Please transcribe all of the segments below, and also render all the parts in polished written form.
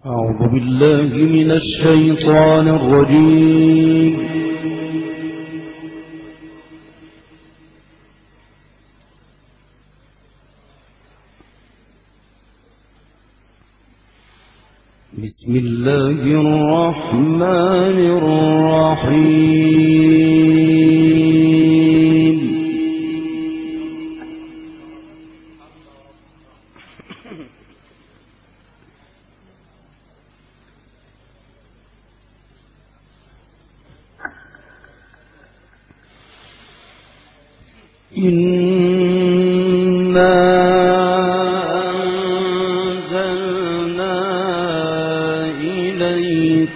أعوذ بالله من الشيطان الرجيم. بسم الله الرحمن الرحيم. إنا أنزلنا إليك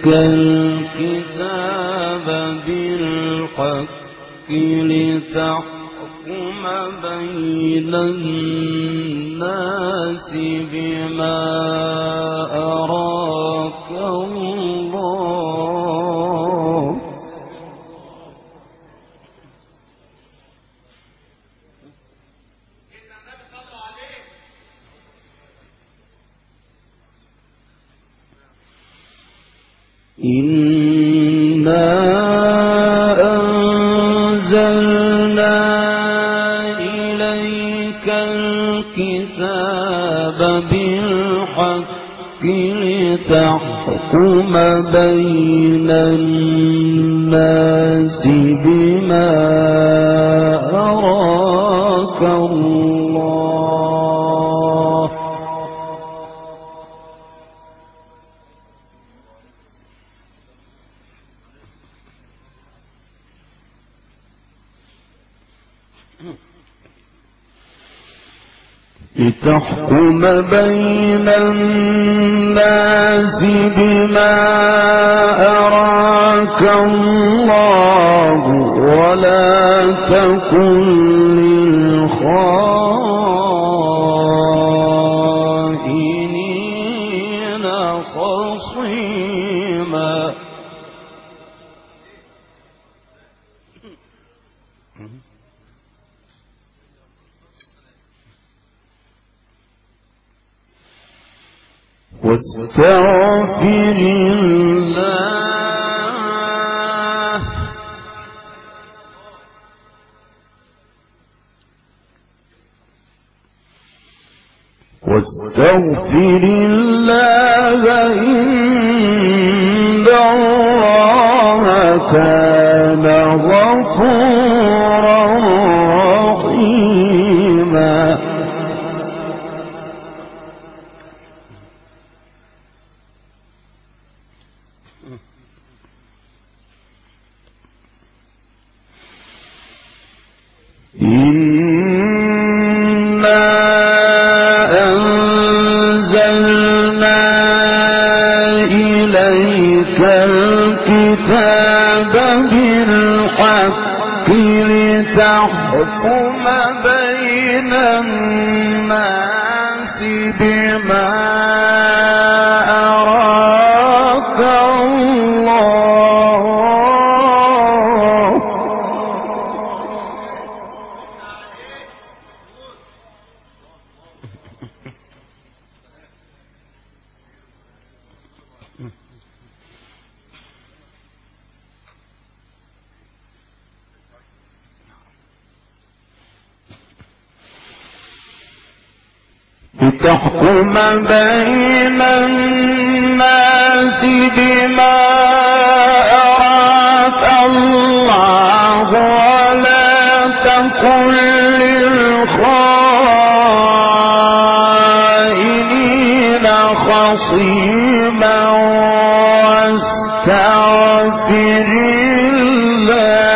الكتاب بالحق لتحكم بين الناس بما أراك الله. إنا أنزلنا إليك الكتاب بالحق لتحكم بين الناس بما أراك الله. لتحكم بين الناس بما أراك الله ولا تكن للخائنين خصيما. واستغفر الله إن الله كان غفورا رحيما. إنا أنزلنا إليك الكتاب بالحق لتحكم بين الناس بما أراك الله. لتحكم بين الناس بما أراك الله ولا تكن للخائنين خصيما واستغفر الله.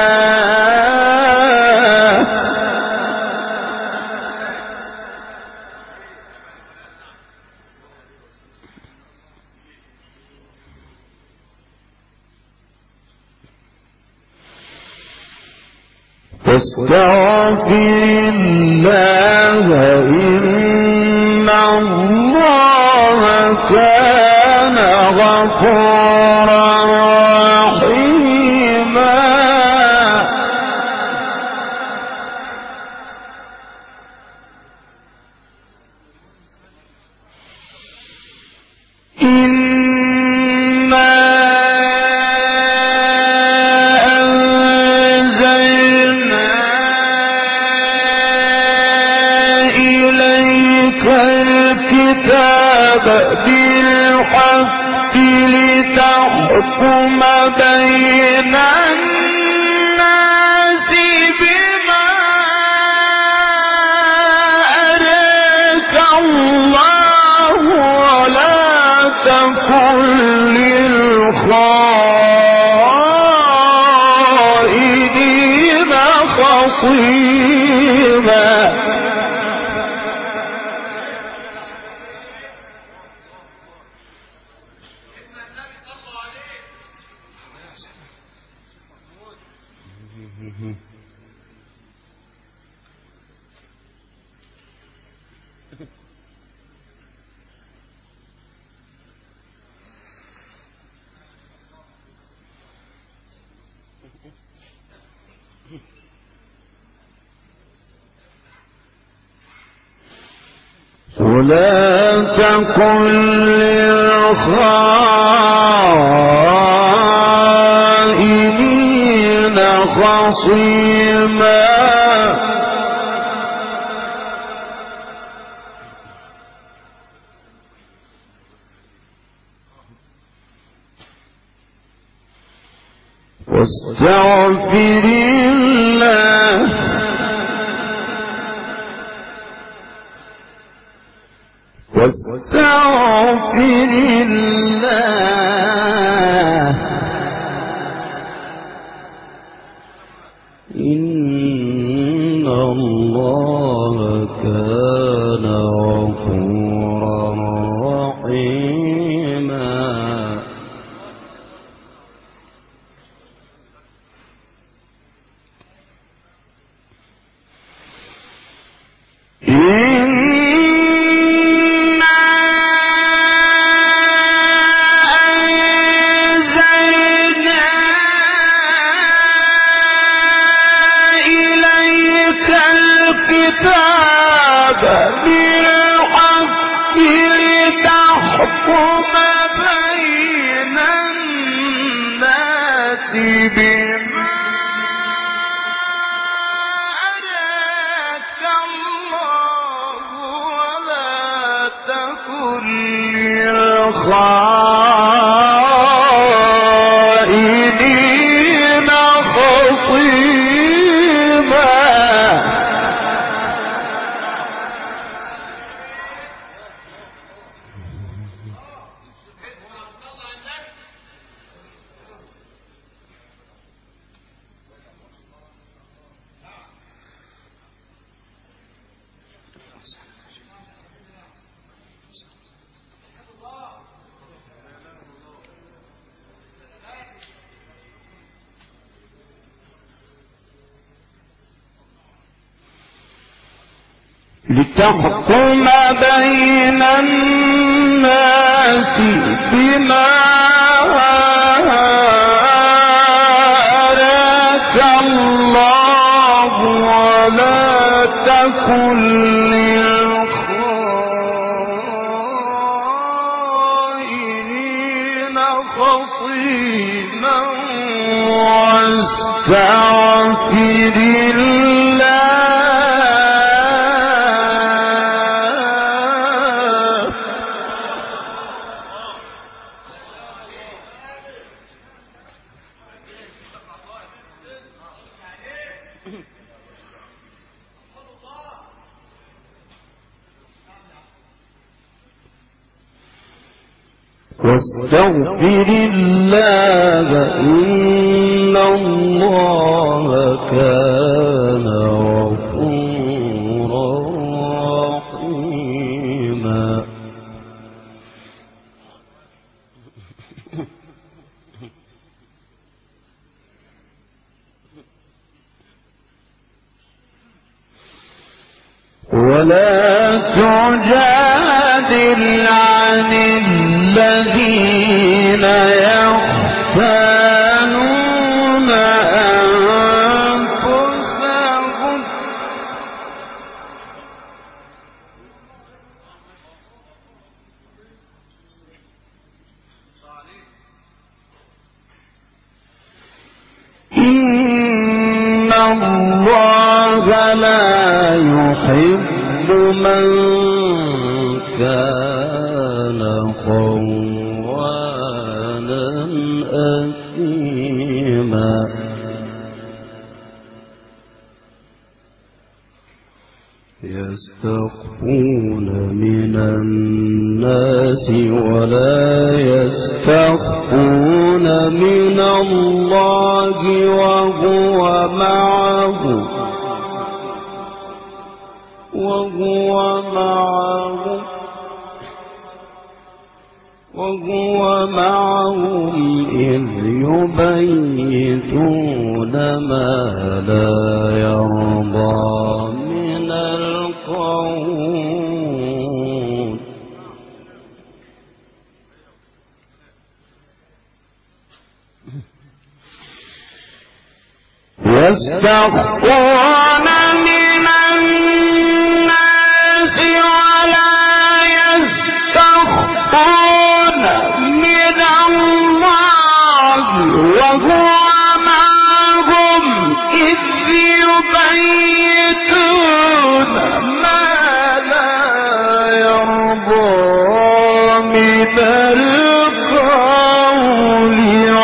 واستغفر الله إن الله كان غفورا رحيما. إن بالحق لتحكم بين الناس بما أراك الله ولا تكن للخائنين خصيما. ولا تكن للخائنين خصيما. واستغفر الله واستغفر الله إن الله كان غفورا رحيما. بالحق لتحكم بين الناس بما أراك الله ولا تكن للخائنين خصيما. لتحكم بين الناس بما أراك الله ولا تكن للخائنين خصيما. واستغفر الله واستغفر الله إن الله كان غفورا رحيما. ولا تجادل عن الذين يختانون أنفسهم إن الله لا يحب من كان خوانا أثيما يستخفون من الناس ولا يستخفون من الله وهو معهم إذ يبيتون ما لا يرضى من القول يستخفون من الناس ولا يستخفون من الله وهو معهم إذ يبيتون ما لا يرضى من القول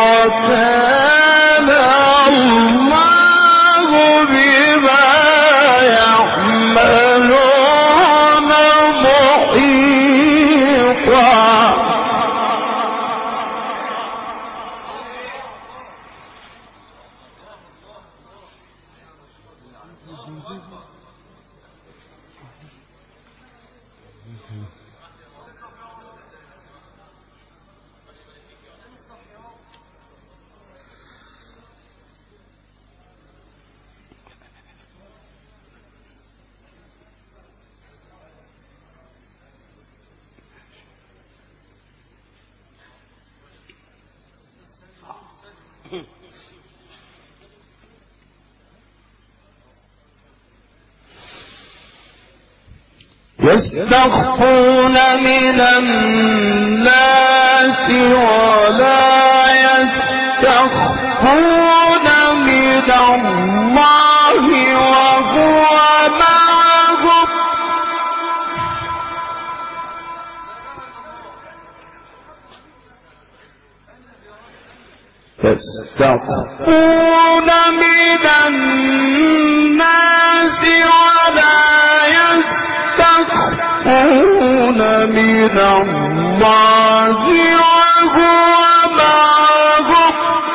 وكان الله بما يعملون محيطا يستخفون من الناس ولا يستخفون من الله وهو معهم يستخفون من الناس ولا يستخفون من الله وهو معهم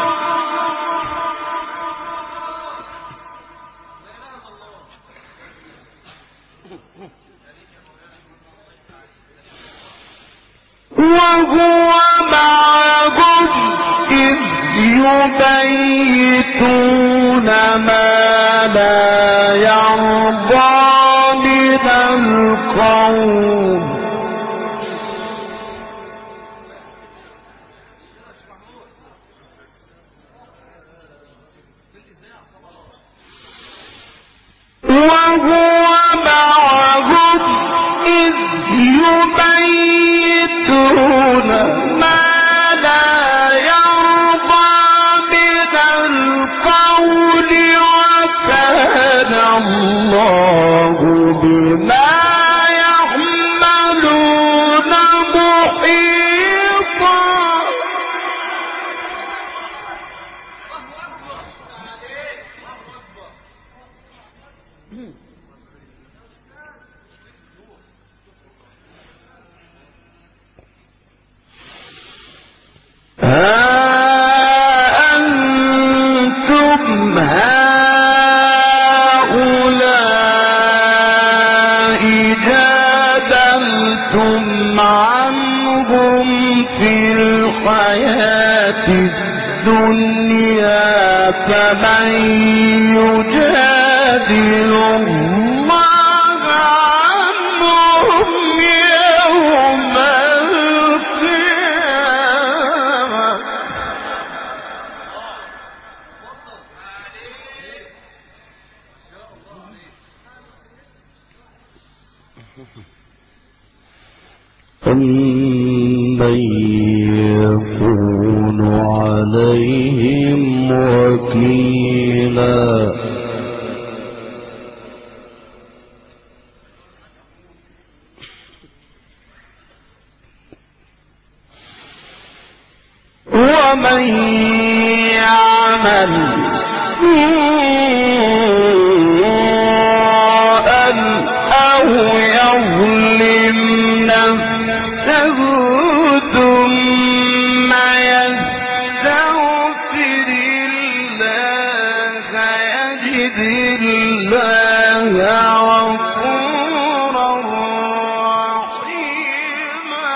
إذ يبيتون ما لا يرضى من القول وهو معهم إذ يبيتون ما لا يرضى من القول وكان الله بما يعملون محيطا أنتم هؤلاء جادلتم عنهم في الحياة الدنيا فمن يجادل الله عنهم يوم القيامة أمن يكون عليهم وكيلا ومن يعمل سوءا أو يظلم نفسه ثم يستغفر الله يجد الله غفورا رحيما.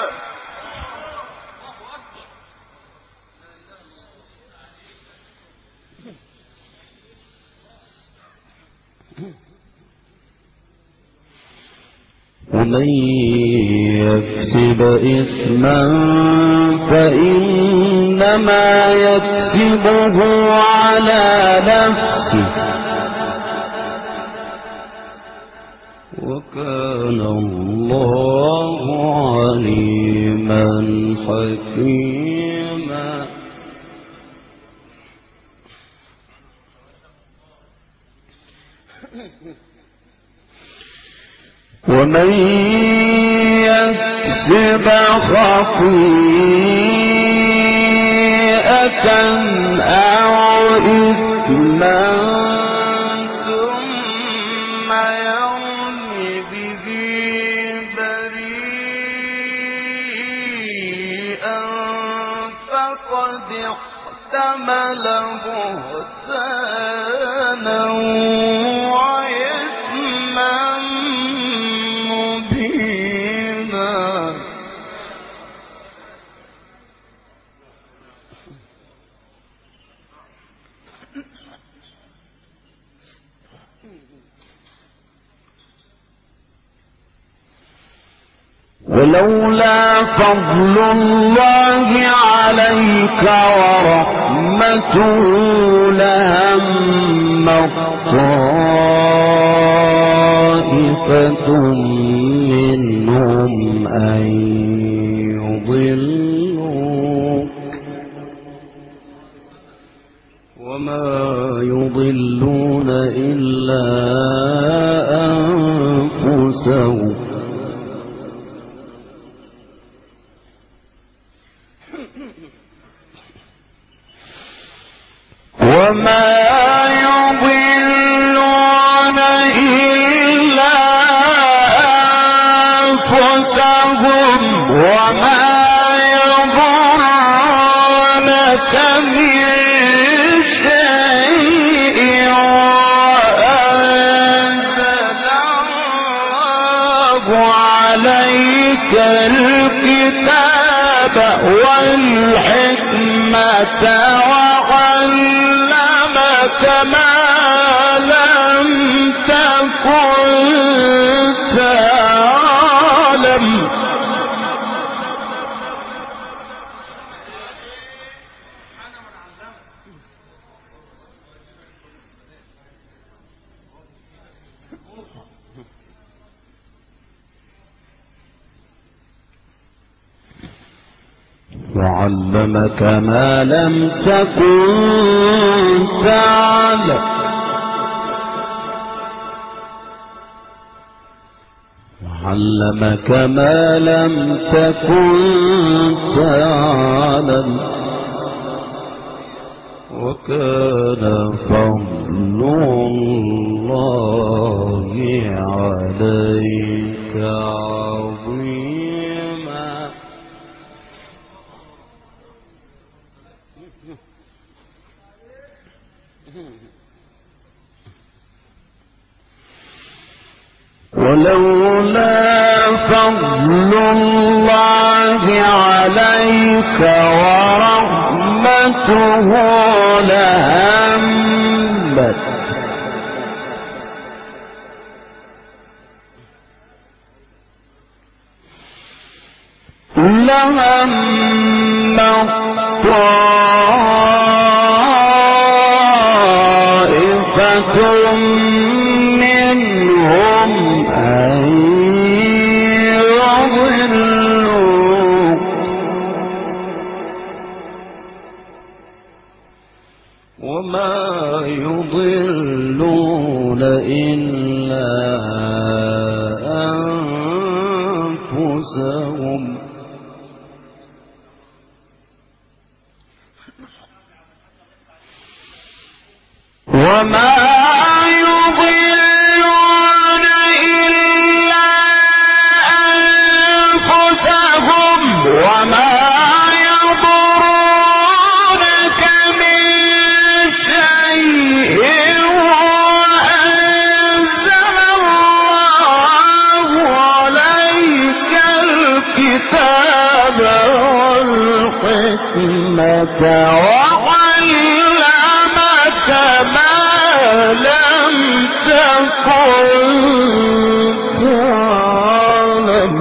ومن يكسب إثما فإنما يكسبه على نفسه وكان الله عليما حكيما. ومن يكسب خطيئة أو إثما ثم يرم به بريئا فقد احتمل بهتانا وإثما مبينا. ولولا فضل الله عليك ورحمته لهم طائفة منهم أن يضلوك وما يضلون إلا أنفسهم وما يضلون إلا أنفسهم وما يضرونك من شيء وأنزل الله عليك الكتاب والحكمة وعلمك ما لم تكن تعلم. وعلمك ما لم تكن تعلم وعلمك ما لم تكن تعلم وكان فضل الله عليك عظيما. ولولا فضل الله عليك ورحمته لهم طائفة منهم أن يضلوك وما يضلون إلا أنفسهم وما يضلون إلا أنفسهم وما يضرونك من شيء وأنزل الله عليك الكتاب والحكمة وعلمك ما لم تكن تعلم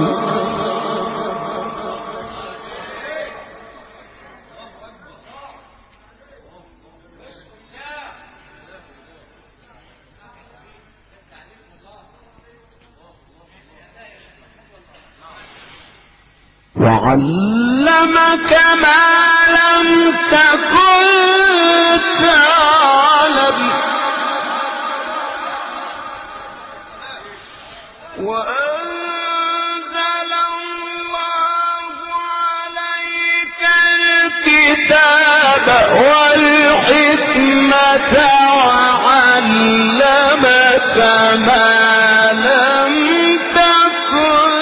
وعلمك ما لم تكن تعلم وأنزل الله عليك الكتاب والحكمة وعلمك ما لم تكن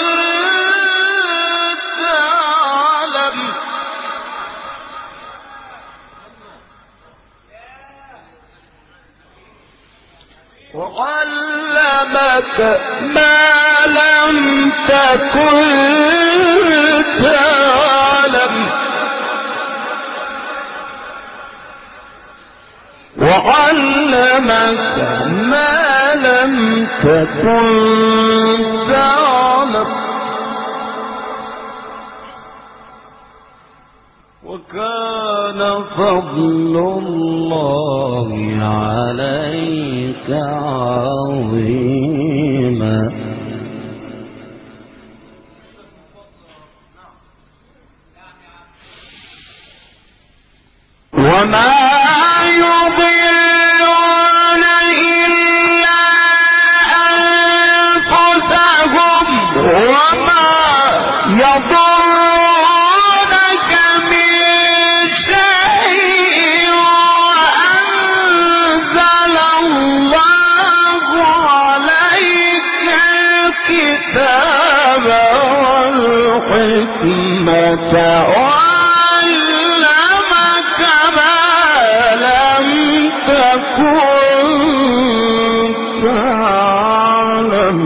تعلم وعلمك ما لم تكن تعلم وعلمك ما لم تكن تعلم وكان فضل الله عليك عظيما وما يضلون إلا أنفسهم وما يضرونك من شيء وأنزل الله عليك الكتاب والحكمة وعلمك ما لم تكن تعلم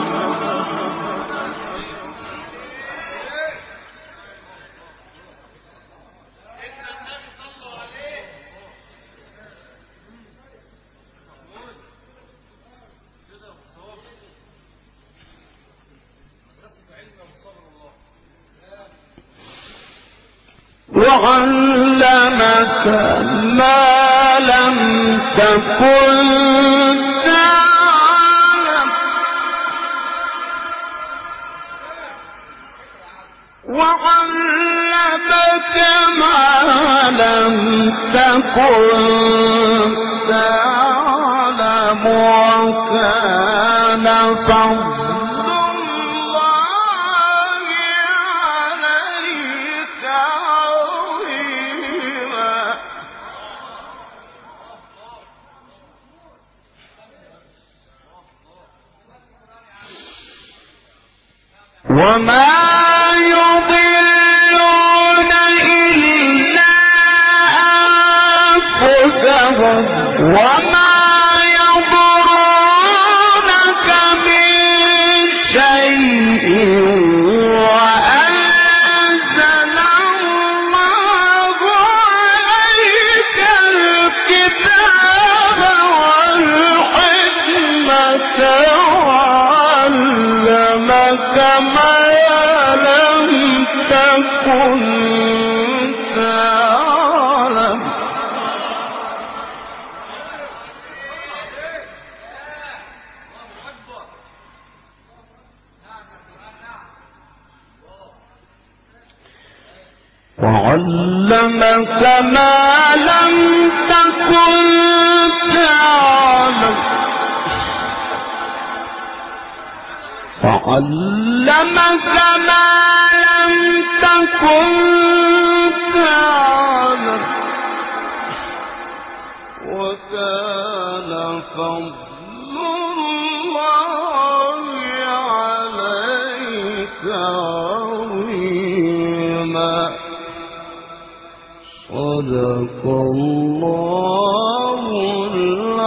وعلمك ما لم تكن تعلم وعلمك ما لم تكن تعلم وكان فضل وما يضلون إلا أنفسهم وما يضرونك من شيء وأنزل الله عليك الكتاب والحكمة وعلمك ما لم تكن تعلم وعلمك ما لم تكن تعلم وعلمك ما لم تكن تعلم وكان لفضل الله عليك عظيما. صدق الله